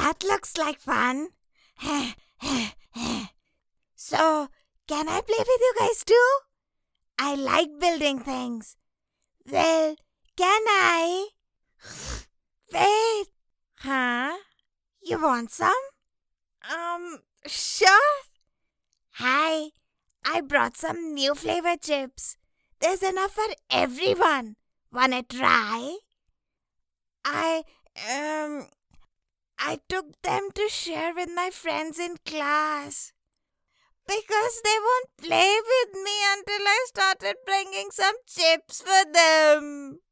That looks like fun. So, can I play with you guys too? I like building things. Well, can I? Wait. Huh? You want some? Sure. Hi, I brought some new flavor chips. There's enough for everyone. Wanna try? I, um, I took them to share with my friends in class. Because they won't play with me until I started bringing some chips for them.